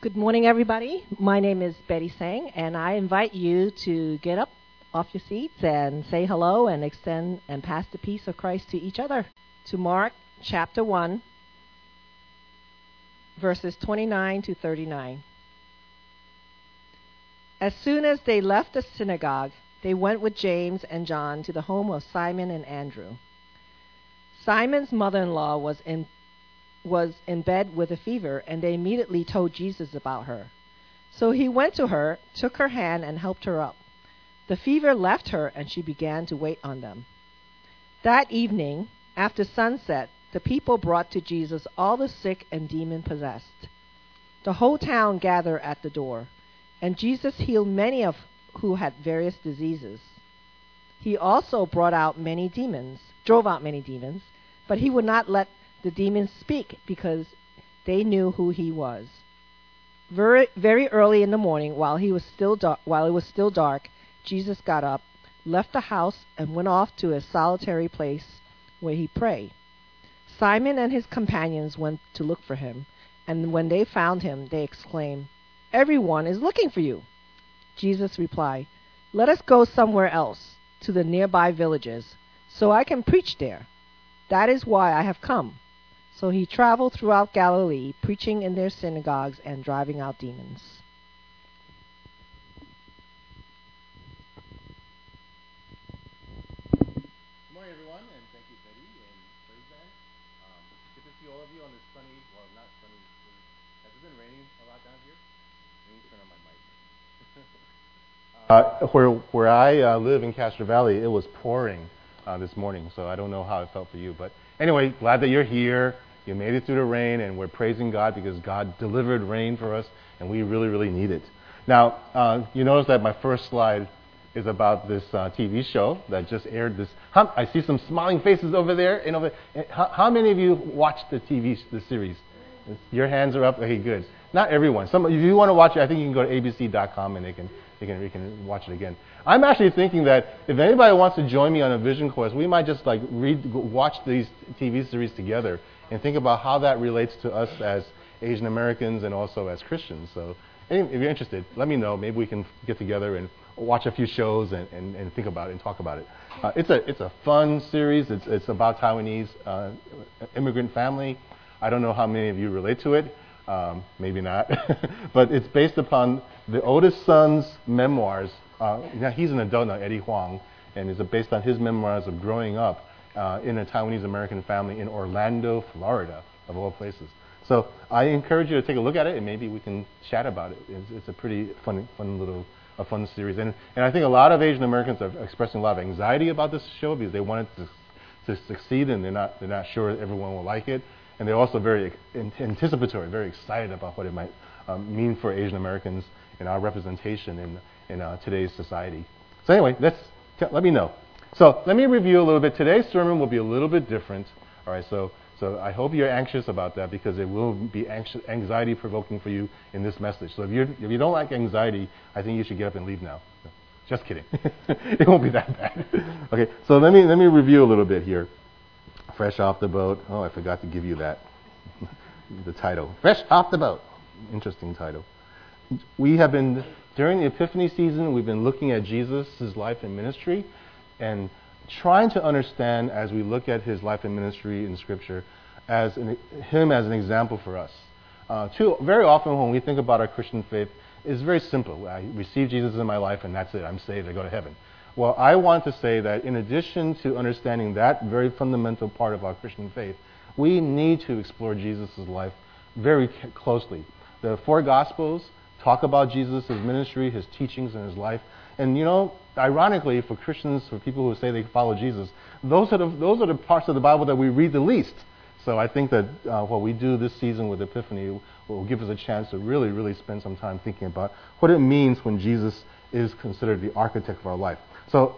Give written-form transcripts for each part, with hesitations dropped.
Good morning, everybody. My name is Betty Sang, and I invite you to get up off your seats and say hello and extend and pass the peace of Christ to each other. To Mark chapter 1, verses 29 to 39. As soon as they left the synagogue, they went with James and John to the home of Simon and Andrew. Simon's mother-in-law was in bed with a fever, and they immediately told Jesus about her. So he went to her, took her hand, and helped her up. The fever left her, and she began to wait on them. That evening, after sunset, the people brought to Jesus all the sick and demon-possessed. The whole town gathered at the door, and Jesus healed many of who had various diseases. He also drove out many demons, but he would not let the demons speak because they knew who he was. Very early in the morning, while it was still dark, Jesus got up, left the house, and went off to a solitary place where he prayed. Simon and his companions went to look for him, and when they found him, they exclaimed, "Everyone is looking for you." Jesus replied, "Let us go somewhere else, to the nearby villages, so I can preach there. That is why I have come." So he traveled throughout Galilee, preaching in their synagogues and driving out demons. Good morning, everyone, and thank you, Betty and praise band. Good to see all of you on this sunny, well, not sunny. Has it been raining a lot down here? Let me turn on my mic. Where I live in Castro Valley, it was pouring this morning, so I don't know how it felt for you. But anyway, glad that you're here. You made it through the rain, and we're praising God because God delivered rain for us, and we really, really need it. Now, you notice that my first slide is about this TV show that just aired this. I see some smiling faces over there. How many of you watched the series? Your hands are up. Okay, good. Not everyone. If you want to watch it, I think you can go to abc.com and you can watch it again. I'm actually thinking that if anybody wants to join me on a vision quest, we might just watch these TV series together and think about how that relates to us as Asian Americans and also as Christians. So if you're interested, let me know. Maybe we can get together and watch a few shows and think about it and talk about it. It's a fun series. It's about Taiwanese immigrant family. I don't know how many of you relate to it. Maybe not. But it's based upon the oldest son's memoirs. Now he's an adult now, Eddie Huang, and it's based on his memoirs of growing up in a Taiwanese American family in Orlando, Florida, of all places. So I encourage you to take a look at it, and maybe we can chat about it. It's a pretty fun series. And I think a lot of Asian Americans are expressing a lot of anxiety about this show because they want it to succeed, and they're not sure everyone will like it. And they're also very anticipatory, very excited about what it might mean for Asian Americans and our representation in today's society. So anyway, let me know. So let me review a little bit. Today's sermon will be a little bit different. All right, so I hope you're anxious about that because it will be anxiety-provoking for you in this message. So if you don't like anxiety, I think you should get up and leave now. Just kidding. It won't be that bad. Okay, so let me review a little bit here. Fresh off the boat. Oh, I forgot to give you that. The title. Fresh off the boat. Interesting title. During the Epiphany season, we've been looking at Jesus' life and ministry and trying to understand, as we look at his life and ministry in Scripture, him as an example for us. Very often when we think about our Christian faith, it's very simple. I receive Jesus in my life and that's it. I'm saved. I go to heaven. Well, I want to say that in addition to understanding that very fundamental part of our Christian faith, we need to explore Jesus' life very closely. The four Gospels talk about Jesus, his ministry, his teachings, and his life. And ironically, for Christians, for people who say they follow Jesus, those are the parts of the Bible that we read the least. So I think that what we do this season with Epiphany will give us a chance to really, really spend some time thinking about what it means when Jesus is considered the architect of our life. So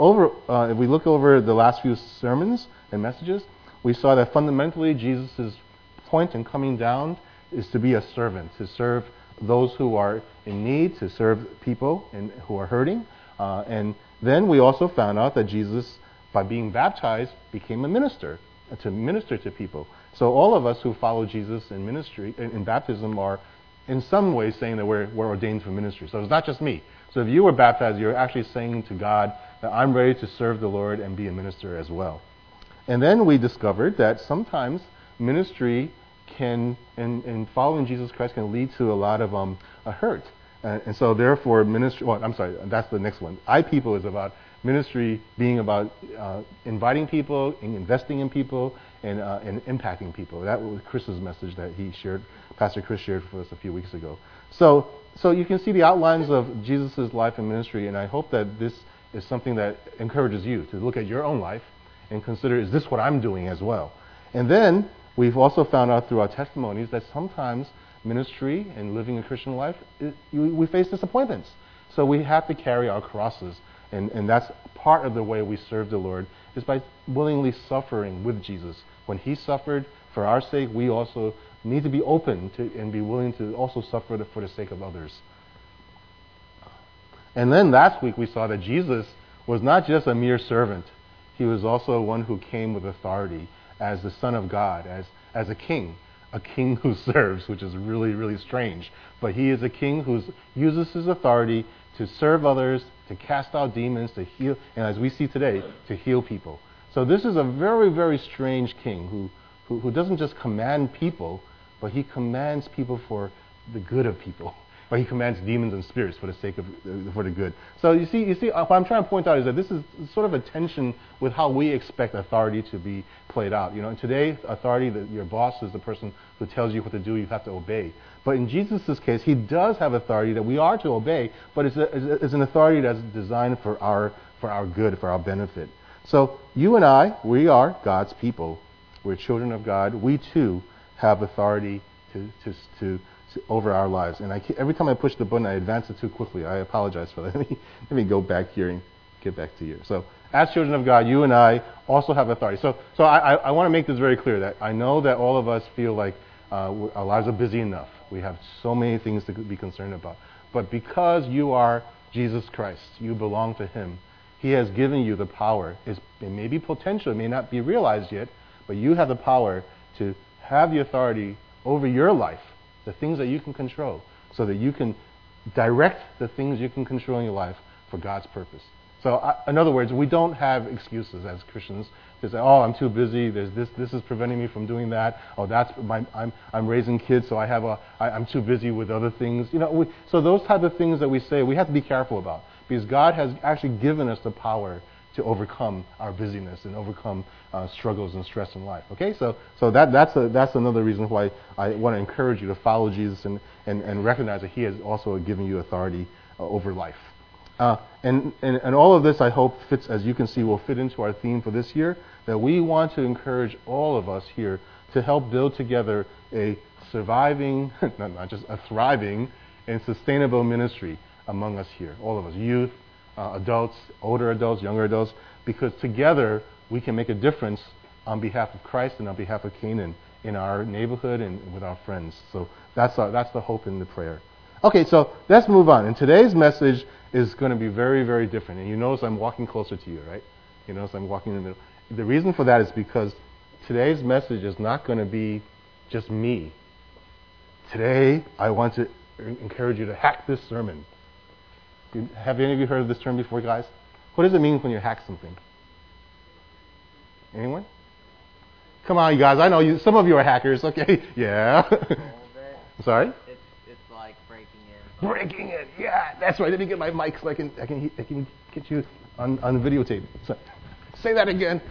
if we look over the last few sermons and messages, we saw that fundamentally Jesus' point in coming down is to be a servant, to serve those who are in need, to serve people who are hurting. And then we also found out that Jesus, by being baptized, became a minister, to minister to people. So all of us who follow Jesus in ministry, in baptism, are in some way saying that we're ordained for ministry. So it's not just me. So if you were baptized, you're actually saying to God that I'm ready to serve the Lord and be a minister as well. And then we discovered that sometimes ministry can, in following Jesus Christ, can lead to a lot of a hurt. And so therefore ministry, that's the next one. iPeople is about ministry being about inviting people, investing in people, and impacting people. That was Chris's message that he shared, Pastor Chris shared for us a few weeks ago. So you can see the outlines of Jesus' life and ministry, and I hope that this is something that encourages you to look at your own life and consider, is this what I'm doing as well? And then we've also found out through our testimonies that sometimes ministry and living a Christian life, we face disappointments. So we have to carry our crosses. And that's part of the way we serve the Lord, is by willingly suffering with Jesus. When he suffered for our sake, we also need to be open to and be willing to also suffer for the sake of others. And then last week we saw that Jesus was not just a mere servant. He was also one who came with authority as the Son of God, as a king who serves, which is really, really strange. But he is a king who uses his authority to serve others, to cast out demons, to heal, and as we see today, to heal people. So this is a very, very strange king who doesn't just command people, but he commands people for the good of people. But he commands demons and spirits for the sake of for the good. So you see, what I'm trying to point out is that this is sort of a tension with how we expect authority to be played out. You know, today, authority, your boss is the person who tells you what to do. You have to obey. But in Jesus' case, he does have authority that we are to obey, but it's an authority that's designed for our good, for our benefit. So you and I, we are God's people. We're children of God. We too have authority to over our lives. And every time I push the button, I advance it too quickly. I apologize for that. Let me go back here and get back to you. So as children of God, you and I also have authority. So I want to make this very clear, that I know that all of us feel like our lives are busy enough. We have so many things to be concerned about. But because you are Jesus Christ, you belong to him, he has given you the power. It may be potential, it may not be realized yet, but you have the power to have the authority over your life, the things that you can control, so that you can direct the things you can control in your life for God's purpose. So, in other words, we don't have excuses as Christians to say, "Oh, I'm too busy. There's this is preventing me from doing that. Oh, I'm raising kids, so I'm too busy with other things." You know, so those type of things that we say, we have to be careful about, because God has actually given us the power to overcome our busyness and overcome struggles and stress in life. Okay, so that's another reason why I want to encourage you to follow Jesus and recognize that he has also given you authority over life. And all of this, I hope, fits, as you can see, will fit into our theme for this year, that we want to encourage all of us here to help build together a surviving, not just a thriving and sustainable ministry among us here, all of us, youth, adults, older adults, younger adults, because together we can make a difference on behalf of Christ and on behalf of Canaan in our neighborhood and with our friends. So that's the hope and the prayer. Okay, so let's move on. And today's message is going to be very, very different. And you notice I'm walking closer to you, right? You notice I'm walking in the middle. The reason for that is because today's message is not going to be just me. Today, I want to encourage you to hack this sermon. Have any of you heard of this term before, guys? What does it mean when you hack something? Anyone? Come on, you guys. I know you. Some of you are hackers. Okay, yeah. Sorry? It's like breaking in. Breaking in. Yeah, that's right. Let me get my mic so I can get you on videotape. So, say that again.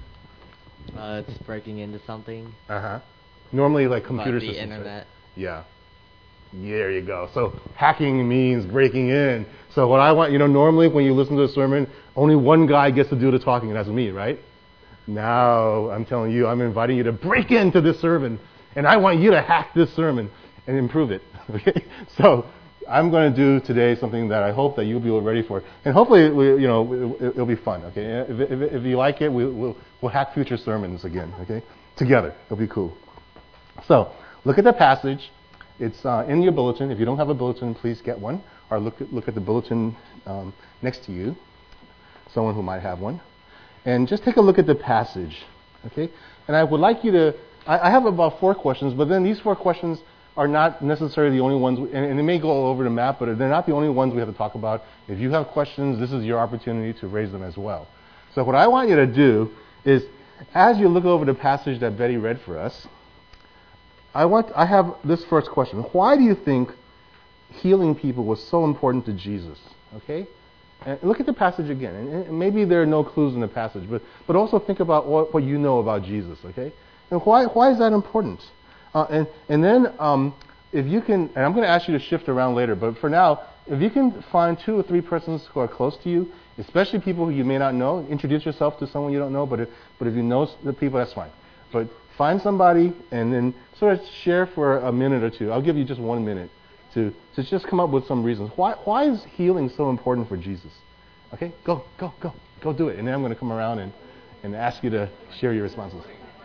It's breaking into something. Normally, like computer the systems. internet. Right? Yeah. There you go. So hacking means breaking in. So what I want, normally when you listen to a sermon, only one guy gets to do the talking, and that's me, right? Now, I'm telling you, I'm inviting you to break into this sermon, and I want you to hack this sermon and improve it. Okay? So I'm going to do today something that I hope that you'll be ready for, and hopefully, it'll be fun. Okay? If you like it, we'll hack future sermons again. Okay? Together, it'll be cool. So look at the passage. It's in your bulletin. If you don't have a bulletin, please get one, or look at the bulletin next to you, someone who might have one, and just take a look at the passage, okay? And I would like you to, I have about 4 questions, but then these 4 questions are not necessarily the only ones, and they may go all over the map, but they're not the only ones we have to talk about. If you have questions, this is your opportunity to raise them as well. So what I want you to do is, as you look over the passage that Betty read for us, I have this first question. Why do you think healing people was so important to Jesus? Okay? And look at the passage again. And maybe there are no clues in the passage, but also think about what you know about Jesus, okay? And why is that important? And then if you can, and I'm going to ask you to shift around later, but for now, if you can find 2 or 3 persons who are close to you, especially people who you may not know, introduce yourself to someone you don't know, but if you know the people, that's fine. But find somebody and then sort of share for a minute or two. I'll give you just 1 minute to just come up with some reasons. Why is healing so important for Jesus? Okay, go do it. And then I'm going to come around and ask you to share your responses.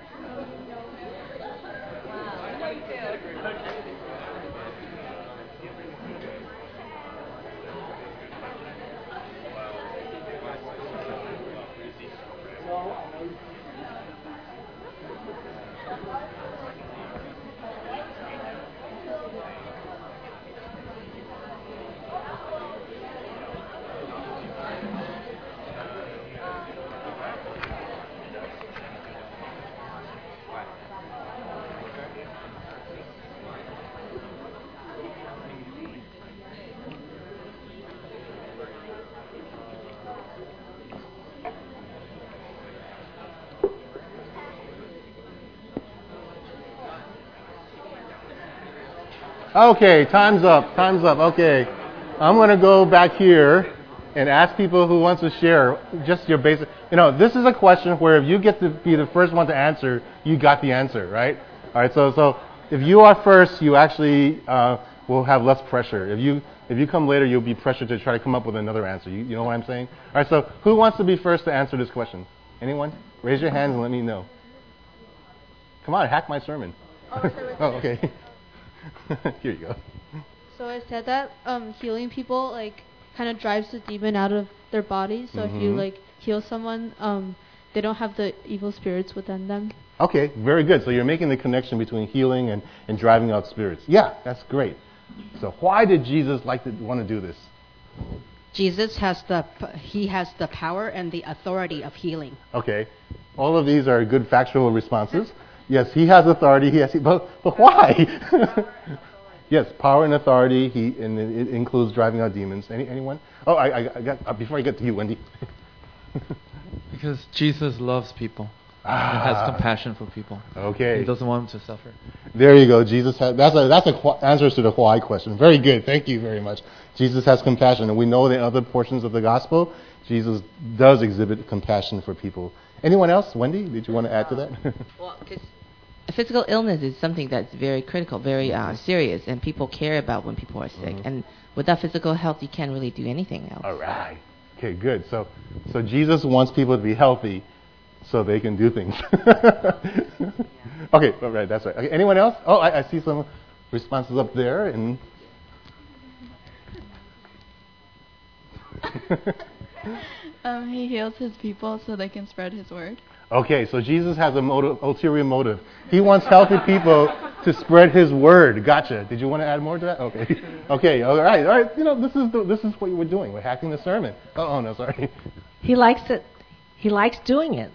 Okay, time's up. Okay. I'm going to go back here and ask people who wants to share just your basic... this is a question where if you get to be the first one to answer, you got the answer, right? All right, so if you are first, you actually will have less pressure. If you come later, you'll be pressured to try to come up with another answer. You know what I'm saying? All right, so who wants to be first to answer this question? Anyone? Raise your hands and let me know. Come on, hack my sermon. Oh, okay. Here you go. So I said that healing people kind of drives the demon out of their bodies. So if you heal someone, they don't have the evil spirits within them. Okay, very good. So you're making the connection between healing and driving out spirits. Yeah, that's great. So why did Jesus want to do this? Jesus has the power and the authority of healing. Okay, all of these are good factual responses. Yes, he has authority. But why? Yes, power and authority. And it includes driving out demons. Anyone? Oh, I got before I get to you, Wendy. Because Jesus loves people and has compassion for people. Okay. He doesn't want them to suffer. There you go. Jesus has. That's answer to the why question. Very good. Thank you very much. Jesus has compassion, and we know in other portions of the gospel, Jesus does exhibit compassion for people. Anyone else? Wendy, did you want to add to that? Well, because physical illness is something that's very critical, very serious, and people care about when people are sick. And without physical health, you can't really do anything else. All right. Okay, good. So Jesus wants people to be healthy so they can do things. Okay, all right, that's right. Okay, anyone else? Oh, I see some responses up there. And he heals his people so they can spread his word. Okay, so Jesus has a ulterior motive. He wants healthy people to spread his word. Gotcha. Did you want to add more to that? Okay. Okay, all right. This is what we're doing. We're hacking the sermon. Oh, no, sorry. He likes it. He likes doing it.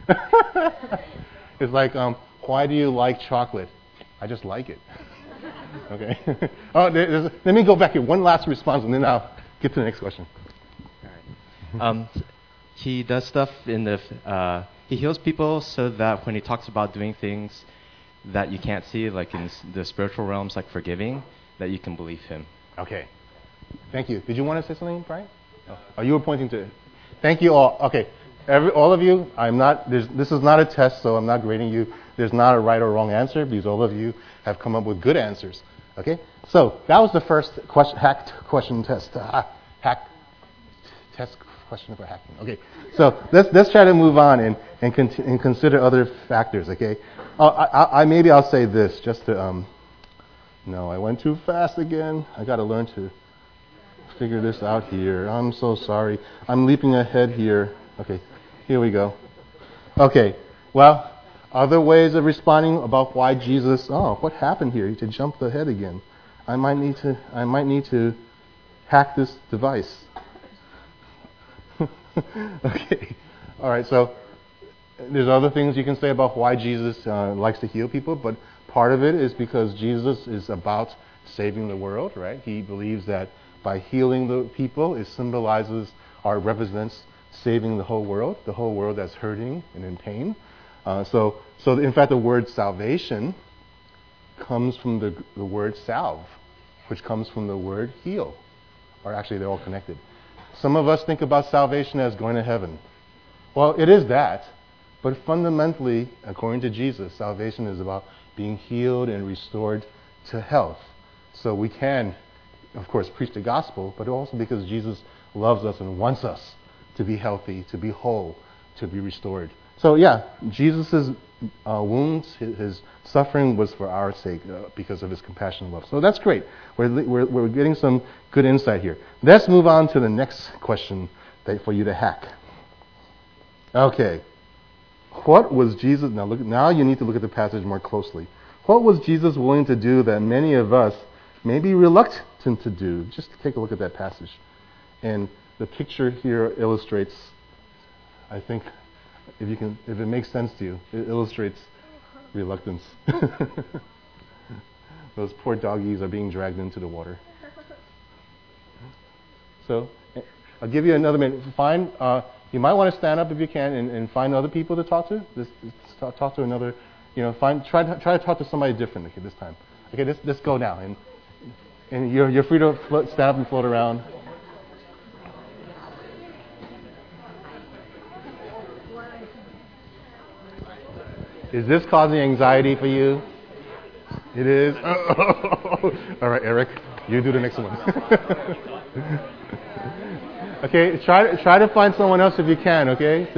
It's like, why do you like chocolate? I just like it. Okay. Let me go back here. One last response, and then I'll get to the next question. All right. He does stuff in the... he heals people so that when he talks about doing things that you can't see, like in the spiritual realms, like forgiving, that you can believe him. Okay. Thank you. Did you want to say something, Brian? Oh, you were pointing to... Thank you all. Okay. All of you, this is not a test, so I'm not grading you. There's not a right or wrong answer because all of you have come up with good answers. Okay? So that was the first hacked question test. Test question for hacking. Okay. So let's try to move on and consider other factors. Okay. Maybe I'll say this just to. No, I went too fast again. I got to learn to figure this out here. I'm so sorry. I'm leaping ahead here. Okay. Here we go. Okay. Well, Other ways of responding about why Jesus, what happened here? He jumped ahead again. I might need to hack this device. Okay. All right, so there's other things you can say about why Jesus likes to heal people, but part of it is because Jesus is about saving the world, right? He believes that by healing the people, it symbolizes or represents saving the whole world that's hurting and in pain. So in fact, the word salvation comes from the word salve, which comes from the word heal. Or actually, they're all connected. Some of us think about salvation as going to heaven. Well, it is that. But fundamentally, according to Jesus, salvation is about being healed and restored to health. So we can, of course, preach the gospel, but also because Jesus loves us and wants us to be healthy, to be whole, to be restored. So yeah, Jesus' wounds, his suffering was for our sake because of his compassion and love. So that's great. We're getting some good insight here. Let's move on to the next question for you to hack. Okay. What was Jesus... Now you need to look at the passage more closely. What was Jesus willing to do that many of us may be reluctant to do? Just take a look at that passage. And the picture here illustrates, I think, if it makes sense to you, it illustrates reluctance. Those poor doggies are being dragged into the water. So, I'll give you another minute. You might want to stand up if you can and find other people to talk to. Talk to another, try to talk to somebody different this time. Okay, let's go now. And you're free to stand up and float around. Is this causing anxiety for you? It is? All right, Eric, you do the next one. Okay, try to find someone else if you can, okay?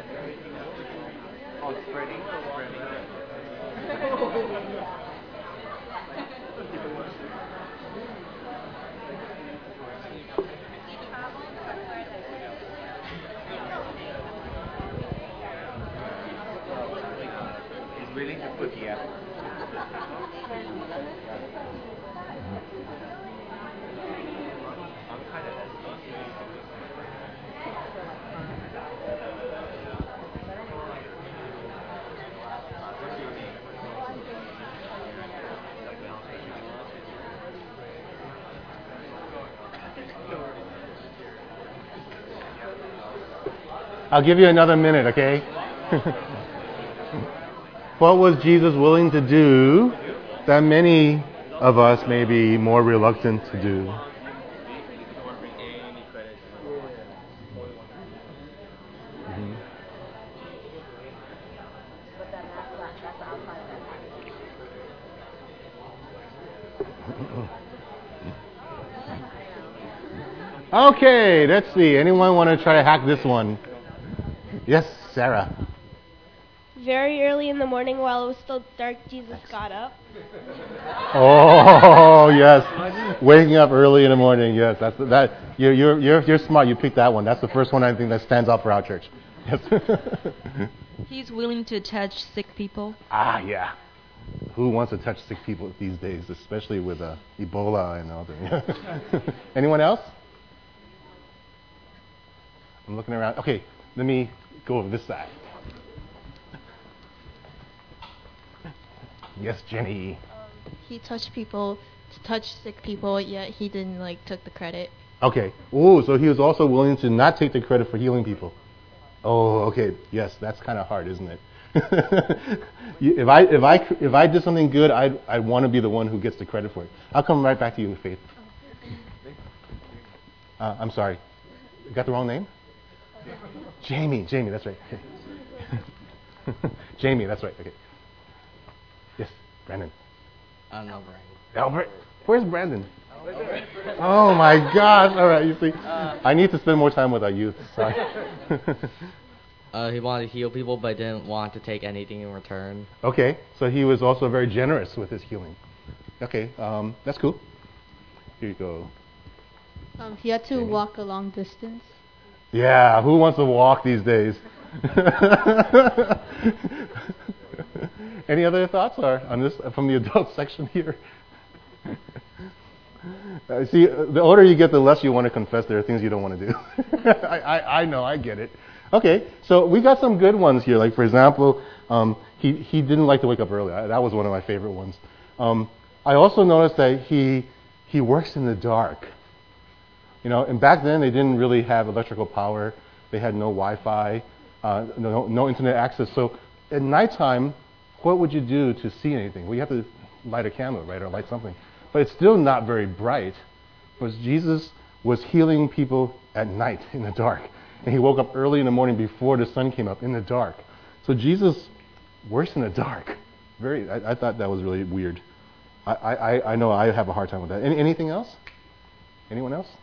I'll give you another minute, okay? What was Jesus willing to do that many of us may be more reluctant to do? Okay, let's see. Anyone want to try to hack this one? Yes, Sarah. Very early in the morning, while it was still dark, Jesus got up. Oh yes, waking up early in the morning. Yes, that. You're smart. You picked that one. That's the first one I think that stands out for our church. Yes. He's willing to touch sick people. Ah, yeah. Who wants to touch sick people these days, especially with Ebola and all that? Anyone else? I'm looking around. Okay, let me go over this side. Yes, Jenny. He touched sick people, yet he didn't took the credit. Okay. Oh, so he was also willing to not take the credit for healing people. Oh, okay. Yes, that's kind of hard, isn't it? If I did something good, I'd want to be the one who gets the credit for it. I'll come right back to you, Faith. I'm sorry. Got the wrong name? Jamie, that's right. Okay. Jamie, that's right. Okay. Yes, Brandon. No, Brandon. Albert? Where's Brandon? Oh my gosh! All right, you see, I need to spend more time with our youth. Sorry. He wanted to heal people, but didn't want to take anything in return. Okay, so he was also very generous with his healing. Okay, that's cool. Here you go. He had to walk a long distance. Yeah, who wants to walk these days? Any other thoughts on this from the adult section here? See, the older you get, the less you want to confess there are things you don't want to do. I know, I get it. Okay, so we got some good ones here. Like, for example, he didn't like to wake up early. That was one of my favorite ones. I also noticed that he works in the dark. You know, and back then they didn't really have electrical power. They had no Wi-Fi, no internet access. So at nighttime, what would you do to see anything? Well, you have to light a candle, right, or light something. But it's still not very bright. Because Jesus was healing people at night in the dark. And he woke up early in the morning before the sun came up in the dark. So Jesus works in the dark. I thought that was really weird. I know I have a hard time with that. Anything else? Anyone else?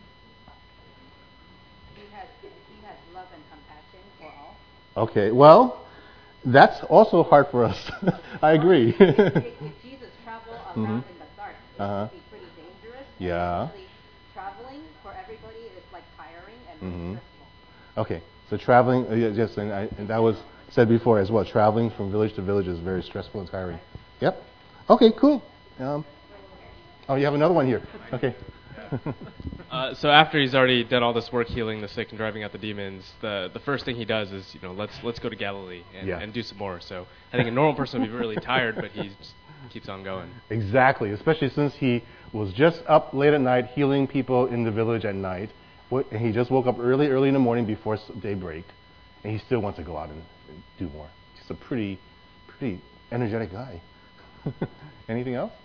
He has love and compassion for all. Okay, well, that's also hard for us. I agree. If Jesus traveled around in the dark, it would be pretty dangerous. Yeah. Really, traveling for everybody is like tiring and stressful. Okay, so traveling, yes, and that was said before as well. Traveling from village to village is very stressful and tiring. Yep. Okay, cool. Oh, you have another one here. Okay. So after he's already done all this work healing the sick and driving out the demons, the first thing he does is, let's go to Galilee and do some more. So I think a normal person would be really tired, but he just keeps on going. Exactly, especially since he was just up late at night healing people in the village at night. And he just woke up early in the morning before daybreak, and he still wants to go out and do more. He's a pretty energetic guy. Anything else?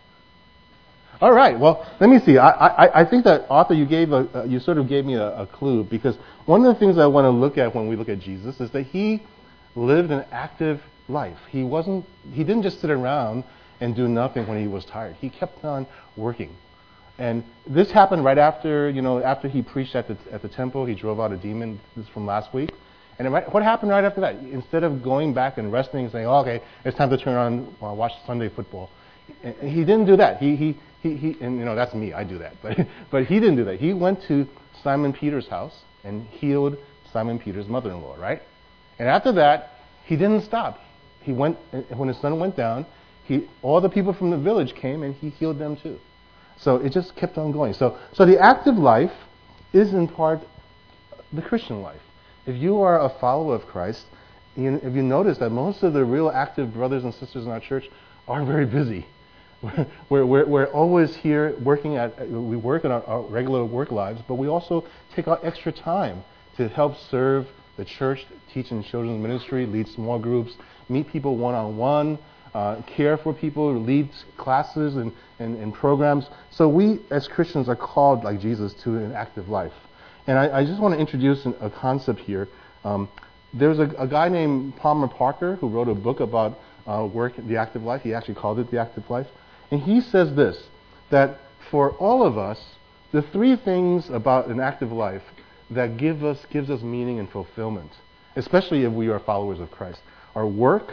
All right. Well, let me see. I think that Arthur, you sort of gave me a clue, because one of the things I want to look at when we look at Jesus is that he lived an active life. He didn't just sit around and do nothing when he was tired. He kept on working. And this happened right after, after he preached at the temple. He drove out a demon. This is from last week. And what happened right after that? Instead of going back and resting and saying, okay, it's time to turn on, watch Sunday football, he didn't do that. He and that's me. I do that. But he didn't do that. He went to Simon Peter's house and healed Simon Peter's mother-in-law, right? And after that, he didn't stop. He went, when the sun went down, all the people from the village came and he healed them too. So it just kept on going. So the active life is in part the Christian life. If you are a follower of Christ, if you notice that most of the real active brothers and sisters in our church are very busy. We're always here working we work in our regular work lives, but we also take out extra time to help serve the church, teach in children's ministry, lead small groups, meet people one-on-one, care for people, lead classes and programs. So we as Christians are called, like Jesus, to an active life. And I just want to introduce a concept here. There's a guy named Palmer Parker who wrote a book about work, the active life. He actually called it The Active Life. And he says this, that for all of us, the three things about an active life that gives us meaning and fulfillment, especially if we are followers of Christ, are work,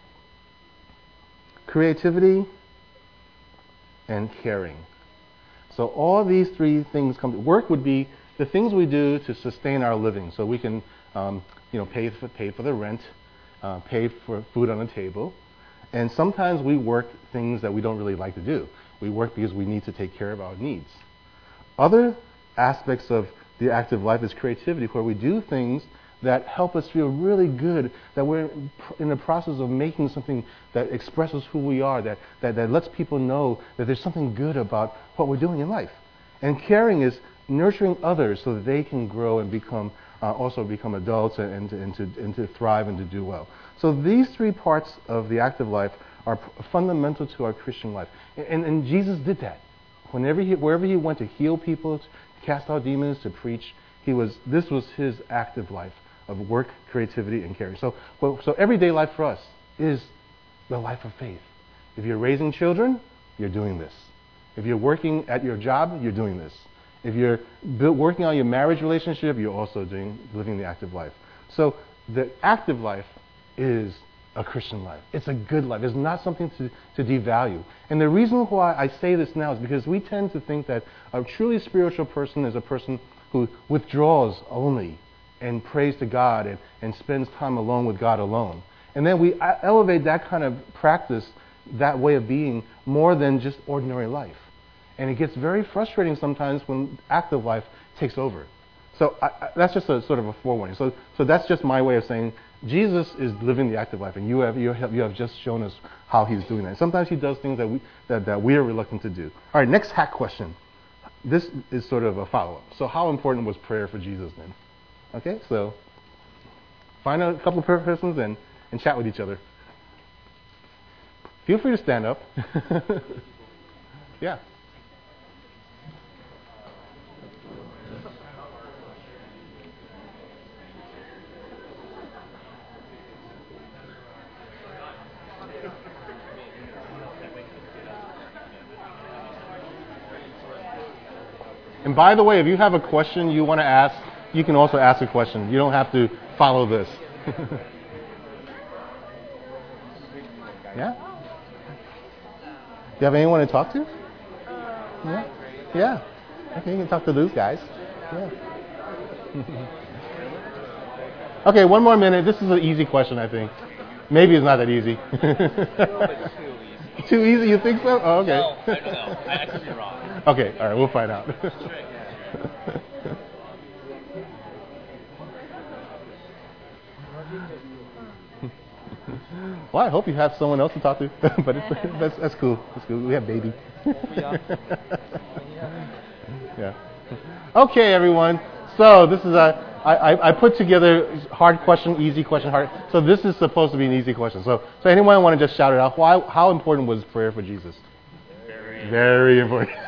creativity, and caring. So all these three things come. Work would be the things we do to sustain our living, so we can, pay for the rent, pay for food on the table, and sometimes we work things that we don't really like to do. We work because we need to take care of our needs. Other aspects of the active life is creativity, where we do things that help us feel really good, that we're in the process of making something that expresses who we are, that lets people know that there's something good about what we're doing in life. And caring is nurturing others so that they can grow and become adults and to thrive and to do well. So these three parts of the active life are fundamental to our Christian life. And Jesus did that. Wherever he went to heal people, to cast out demons, to preach, this was his active life of work, creativity, and caring. So everyday life for us is the life of faith. If you're raising children, you're doing this. If you're working at your job, you're doing this. If you're working on your marriage relationship, you're also living the active life. So the active life is a Christian life. It's a good life. It's not something to devalue. And the reason why I say this now is because we tend to think that a truly spiritual person is a person who withdraws only and prays to God and spends time alone with God alone. And then we elevate that kind of practice, that way of being, more than just ordinary life. And it gets very frustrating sometimes when active life takes over. So that's just a sort of a forewarning. So that's just my way of saying Jesus is living the active life, and you have just shown us how he's doing that. Sometimes he does things that we are reluctant to do. All right, next hack question. This is sort of a follow-up. So how important was prayer for Jesus then? Okay, so find a couple of prayer persons and chat with each other. Feel free to stand up. Yeah. And by the way, if you have a question you want to ask, you can also ask a question. You don't have to follow this. Yeah? Do you have anyone to talk to? Yeah? Yeah. Okay, you can talk to those guys. Yeah. Okay, one more minute. This is an easy question, I think. Maybe it's not that easy. Too easy, you think so? Oh, okay. No, I don't know. I could be wrong. Okay, all right, we'll find out. Well, I hope you have someone else to talk to, but that's cool. That's cool. We have baby. Yeah. Okay, everyone. So this is I put together hard question, easy question, hard. So this is supposed to be an easy question. So anyone want to just shout it out? How important was prayer for Jesus? Very important.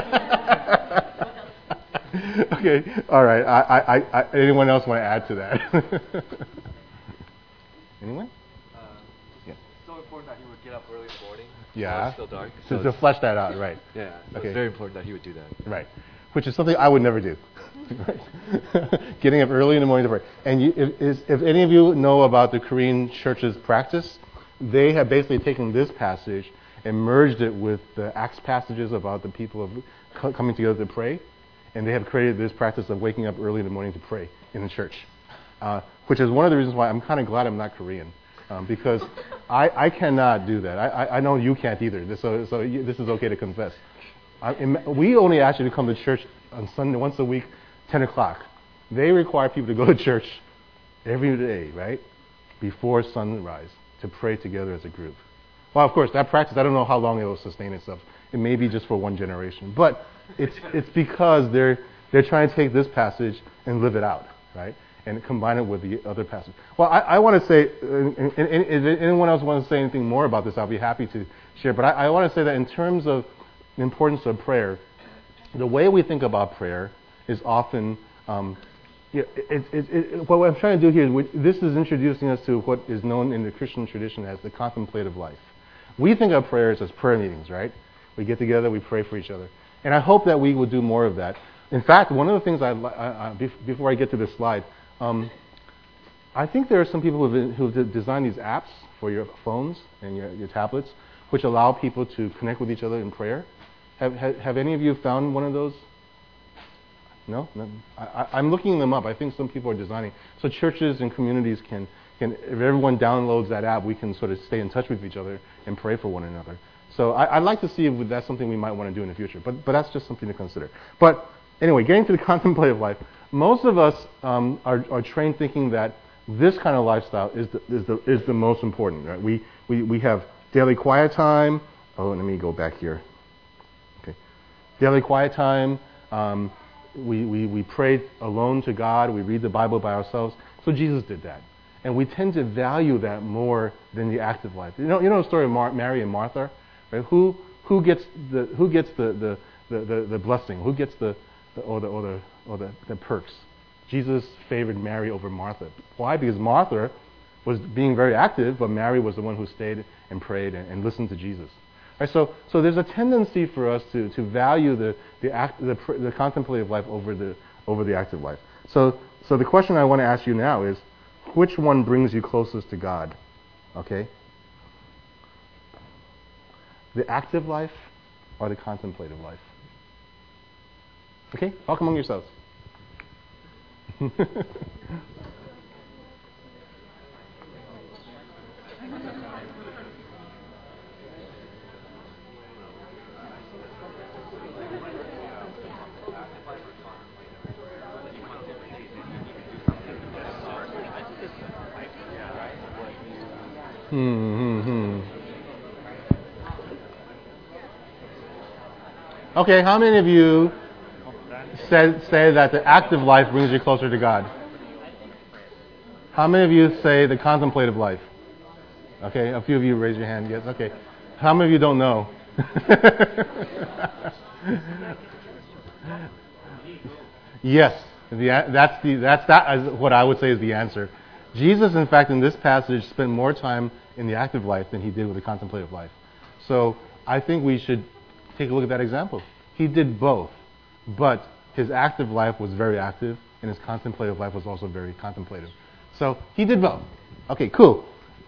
Okay. All right. I anyone else want to add to that? Anyone? Yeah. It's so important that he would get up early in the morning. Yeah. While it's still dark. To flesh that out, right? Yeah. So okay. It's very important that he would do that. Right. Which is something I would never do. Getting up early in the morning to pray. And if any of you know about the Korean church's practice, they have basically taken this passage and merged it with the Acts passages about the people of coming together to pray. And they have created this practice of waking up early in the morning to pray in the church. Which is one of the reasons why I'm kind of glad I'm not Korean. Because I cannot do that. I know you can't either. So this is okay to confess. We only ask you to come to church on Sunday once a week, 10 o'clock. They require people to go to church every day, right? Before sunrise, to pray together as a group. Well, of course, that practice, I don't know how long it will sustain itself. It may be just for one generation. But it's because they're trying to take this passage and live it out, right? And combine it with the other passage. Well, I want to say, if anyone else wants to say anything more about this, I'll be happy to share. But I want to say that in terms of the importance of prayer, the way we think about prayer is often, what I'm trying to do here, this is introducing us to what is known in the Christian tradition as the contemplative life. We think of prayers as prayer meetings, right? We get together, we pray for each other. And I hope that we will do more of that. In fact, one of the things before I get to this slide, I think there are some people who have designed these apps for your phones and your tablets, which allow people to connect with each other in prayer. Have any of you found one of those? No? I'm looking them up. I think some people are designing. So churches and communities can, if everyone downloads that app, we can sort of stay in touch with each other and pray for one another. So I'd like to see if that's something we might want to do in the future. But that's just something to consider. But anyway, getting to the contemplative life, most of us are trained thinking that this kind of lifestyle is the most important. Right? We have daily quiet time. Oh, let me go back here. Okay, daily quiet time. We pray alone to God. We read the Bible by ourselves. So Jesus did that, and we tend to value that more than the active life. You know the story of Mary and Martha, right? Who gets the blessing? Who gets the perks? Jesus favored Mary over Martha. Why? Because Martha was being very active, but Mary was the one who stayed and prayed and listened to Jesus. Right, so there's a tendency for us to value the contemplative life over the active life. So the question I want to ask you now is, which one brings you closest to God? Okay? The active life or the contemplative life? Okay? Talk among yourselves. Okay, how many of you say that the active life brings you closer to God? How many of you say the contemplative life? Okay, a few of you raise your hand. Yes, okay. How many of you don't know? Yes, that is what I would say is the answer. Jesus, in fact, in this passage, spent more time in the active life than he did with the contemplative life. So I think we should take a look at that example. He did both, but his active life was very active, and his contemplative life was also very contemplative. So he did both. Okay, cool.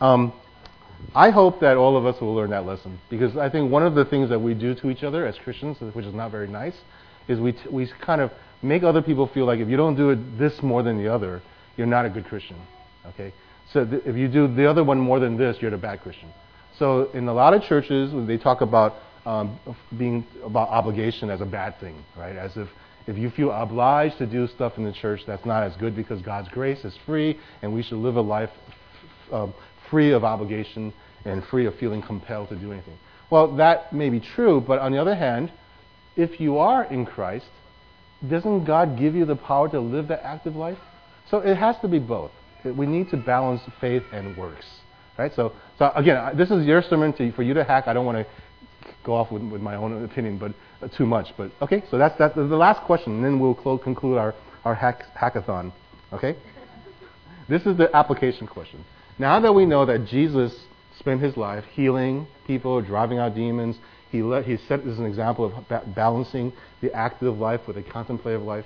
I hope that all of us will learn that lesson, because I think one of the things that we do to each other as Christians, which is not very nice, is we kind of make other people feel like if you don't do it this more than the other, you're not a good Christian. Okay, so if you do the other one more than this, you're the bad Christian. So in a lot of churches, they talk about being about obligation as a bad thing, right? As if you feel obliged to do stuff in the church, that's not as good because God's grace is free, and we should live a life free of obligation and free of feeling compelled to do anything. Well, that may be true, but on the other hand, if you are in Christ, doesn't God give you the power to live that active life? So it has to be both. We need to balance faith and works, right? So again, this is your sermon for you to hack. I don't want to go off with my own opinion, but too much. But okay, so that's the last question, and then we'll conclude our hackathon. Okay, this is the application question. Now that we know that Jesus spent his life healing people, driving out demons, he set as an example of balancing the active life with a contemplative life.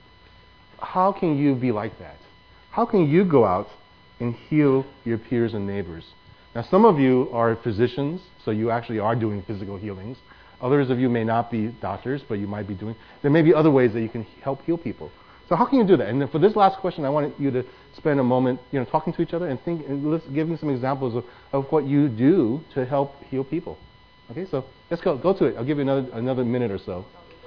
How can you be like that? How can you go out and heal your peers and neighbors? Now, some of you are physicians, so you actually are doing physical healings. Others of you may not be doctors, but you might be doing. There may be other ways that you can help heal people. So how can you do that? And then for this last question, I want you to spend a moment, talking to each other and giving some examples of what you do to help heal people. Okay, so let's go to it. I'll give you another minute or so.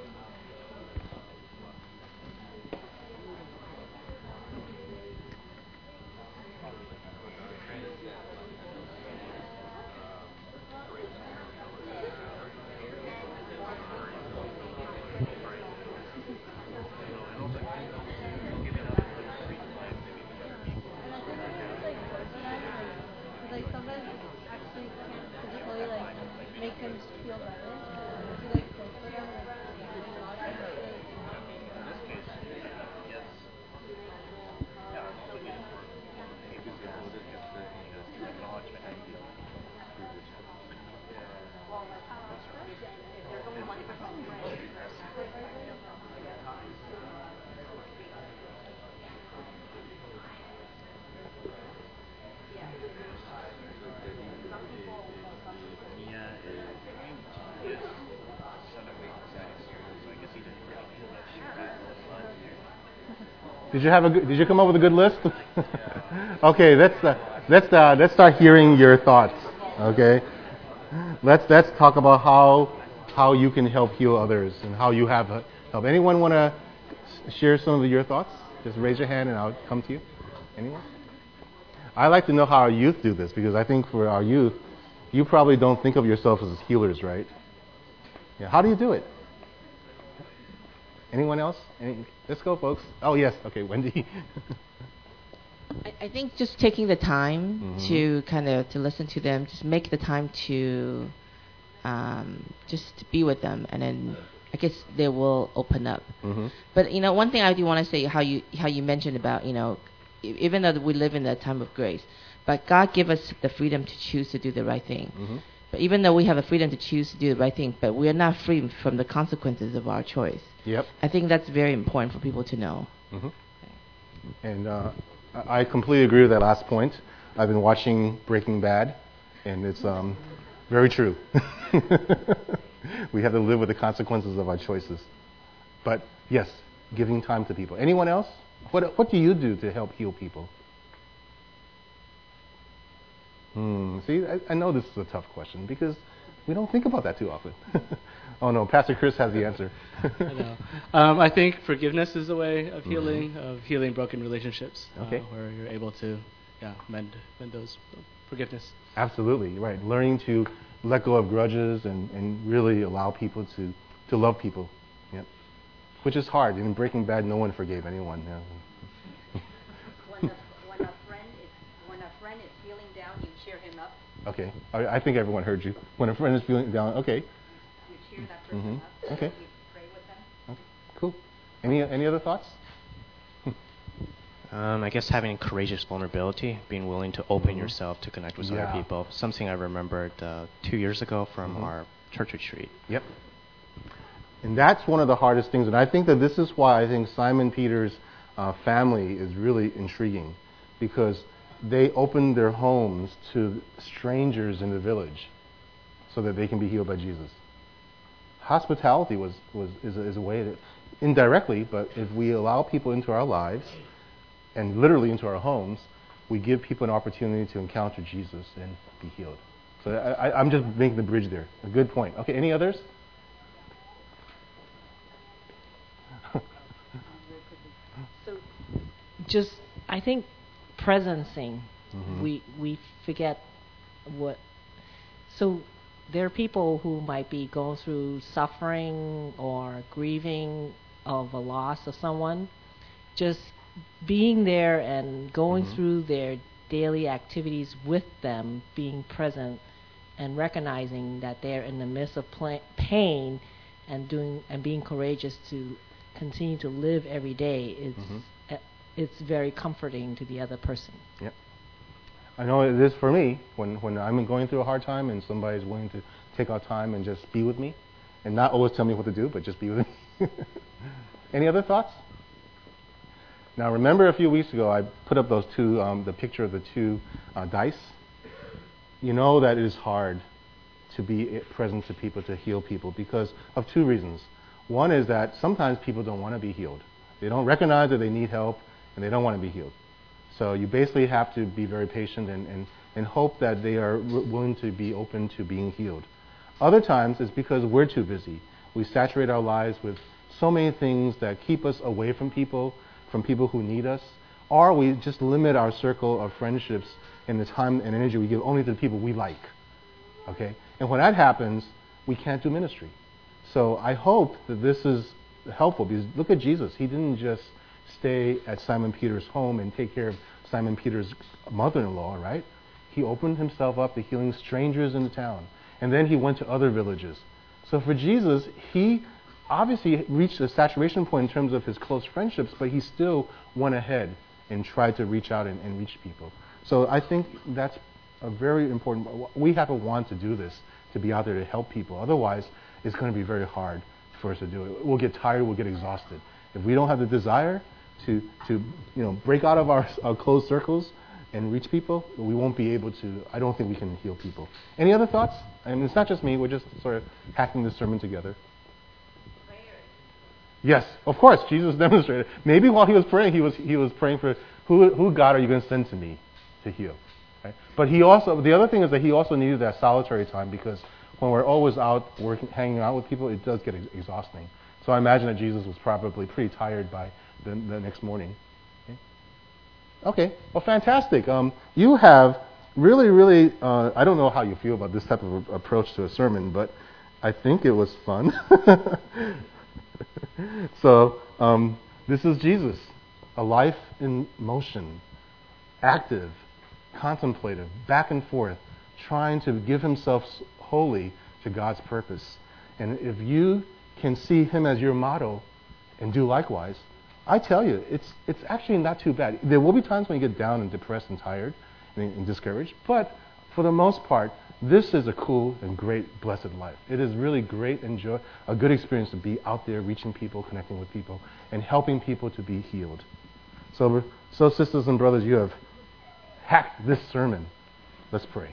Did you come up with a good list? Okay, let's start hearing your thoughts. Okay, let's talk about how you can help heal others and how you have help. Anyone want to share some of your thoughts? Just raise your hand and I'll come to you. Anyone? I like to know how our youth do this, because I think for our youth, you probably don't think of yourself as healers, right? Yeah. How do you do it? Anyone else? Let's go, folks. Oh, yes. Okay, Wendy. I think just taking the time to to listen to them, just make the time to just to be with them, and then I guess they will open up. But one thing I do want to say, how you mentioned about even though we live in that time of grace, but God give us the freedom to choose to do the right thing. But even though we have the freedom to choose to do the right thing, but we are not free from the consequences of our choice. Yep. I think that's very important for people to know. And I completely agree with that last point. I've been watching Breaking Bad, and it's very true. We have to live with the consequences of our choices. But yes, giving time to people. Anyone else? What do you do to help heal people? See, I know this is a tough question because we don't think about that too often. Oh no, Pastor Chris has the answer. I know. I think forgiveness is a way of healing broken relationships. Okay. Where you're able to, mend those forgiveness. Absolutely, right. Learning to let go of grudges and really allow people to love people. Yep. Which is hard. In Breaking Bad, no one forgave anyone. Yeah. When a friend is feeling down, you cheer him up. Okay. I think everyone heard you. When a friend is feeling down, okay. You cheer that person up. Okay. You pray with them. Okay. Cool. Any other thoughts? I guess having courageous vulnerability, being willing to open yourself to connect with other people. Something I remembered 2 years ago from our church retreat. Yep. And that's one of the hardest things. And I think that this is why I think Simon Peter's family is really intriguing, because they opened their homes to strangers in the village so that they can be healed by Jesus. Hospitality is a way that, indirectly, but if we allow people into our lives, and literally into our homes, we give people an opportunity to encounter Jesus and be healed. So I'm just making the bridge there. A good point. Okay, any others? So, just, I think, presencing. We forget what. So there are people who might be going through suffering or grieving of a loss of someone. Just being there and going through their daily activities with them, being present and recognizing that they're in the midst of pain and being courageous to continue to live every day is it's very comforting to the other person. Yep. I know it is for me when I'm going through a hard time and somebody's willing to take out time and just be with me and not always tell me what to do, but just be with me. Any other thoughts? Now, remember a few weeks ago I put up those two, the picture of the two dice? You know that it is hard to be present to people, to heal people, because of two reasons. One is that sometimes people don't want to be healed. They don't recognize that they need help, and they don't want to be healed. So you basically have to be very patient and hope that they are willing to be open to being healed. Other times it's because we're too busy. We saturate our lives with so many things that keep us away from people who need us, or we just limit our circle of friendships and the time and energy we give only to the people we like. Okay? And when that happens, we can't do ministry. So I hope that this is helpful, because look at Jesus. He didn't just stay at Simon Peter's home and take care of Simon Peter's mother-in-law, right? He opened himself up to healing strangers in the town. And then he went to other villages. So for Jesus, he obviously reached a saturation point in terms of his close friendships, but he still went ahead and tried to reach out and reach people. So I think that's a very important. We have to want to do this, to be out there to help people. Otherwise, it's going to be very hard for us to do it. We'll get tired, we'll get exhausted. If we don't have the desire to break out of our closed circles and reach people, we won't be able to. I don't think we can heal people. Any other thoughts? And it's not just me. We're just sort of hacking this sermon together. Yes, of course, Jesus demonstrated. Maybe while he was praying, he was praying for who God are you going to send to me to heal? Right? But the other thing is that he also needed that solitary time, because when we're always out working, hanging out with people, it does get exhausting. So I imagine that Jesus was probably pretty tired by the next morning. Okay, well, fantastic. You have really, I don't know how you feel about this type of approach to a sermon, but I think it was fun. So, this is Jesus, a life in motion, active, contemplative, back and forth, trying to give himself wholly to God's purpose. And if you can see him as your model and do likewise, I tell you, it's actually not too bad. There will be times when you get down and depressed and tired and discouraged, but for the most part, this is a cool and great, blessed life. It is really great and a good experience to be out there reaching people, connecting with people, and helping people to be healed. So sisters and brothers, you have hacked this sermon. Let's pray.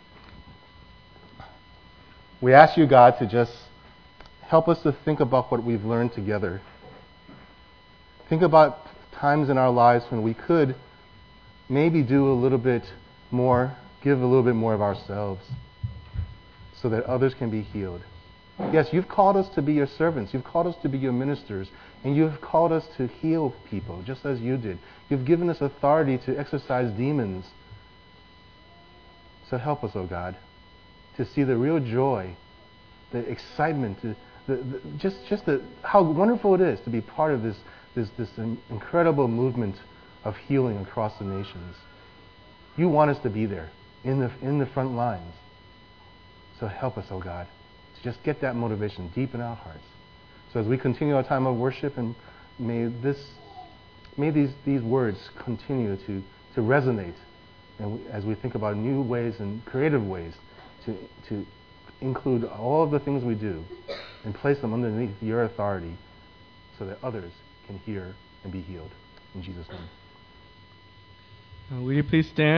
We ask you, God, to just help us to think about what we've learned together. Think about times in our lives when we could maybe do a little bit more, give a little bit more of ourselves, so that others can be healed. Yes, you've called us to be your servants. You've called us to be your ministers. And you've called us to heal people, just as you did. You've given us authority to exorcise demons. So help us, oh God, to see the real joy, the excitement, how wonderful it is to be part of this incredible movement of healing across the nations. You want us to be there in the front lines. So help us, oh God, to just get that motivation deep in our hearts. So as we continue our time of worship, and may these words continue to resonate, and as we think about new ways and creative ways to include all of the things we do and place them underneath your authority so that others can hear and be healed. In Jesus' name. Will you please stand?